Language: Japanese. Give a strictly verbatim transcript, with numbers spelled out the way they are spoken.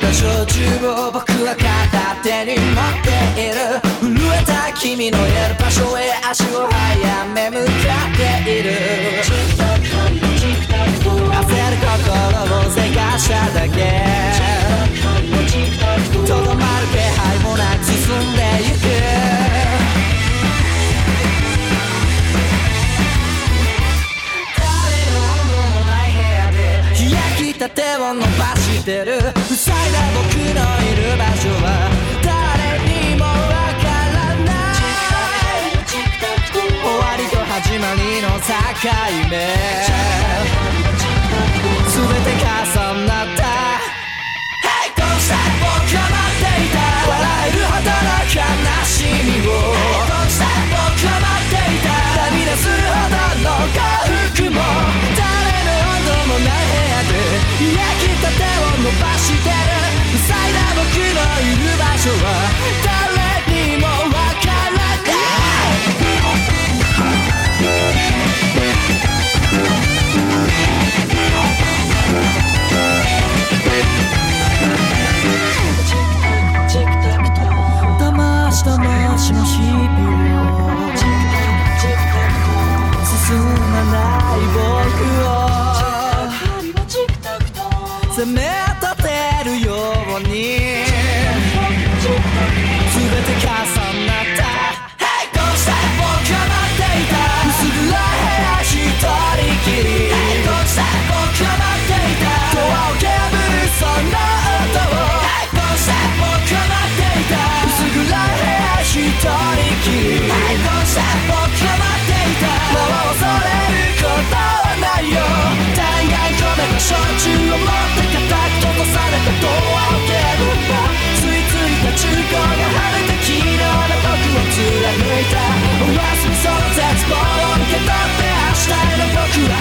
の焼酎を僕は片手に持っている。震えた君のいる場所へ足を早め向かっている。焦る心をせかしただけ、とどまる気配もなく進んでゆく。た手を伸ばしてる。塞いだ僕のいる場所は誰にもわからない。終わりと始まりの境目、全て重なった。Hey こうした僕は待っていた。笑えるほどの悲しみを Hey こうした僕は待っていた。涙するほどの幸福も誰の温度もない部屋で焼きたてを伸ばしてる。塞いだ僕のいる場所は誰にもわからない。騙し騙しの日々を進まない僕を責め立てるように全て重なった。Hey こうした僕は待っていた。薄暗い部屋一人きり Hey こうした僕は待っていた。ドアを蹴るその音を Hey こうした僕は待っていた。薄暗い部屋一人きり Hey こうした僕は待っていた。もう恐れることはないよ。大概込めた焼酎を持って固く閉ざされたドアを蹴るばついついた中古が晴れた昨日の僕を貫いた。おやすみその絶望を受け取って明日への僕は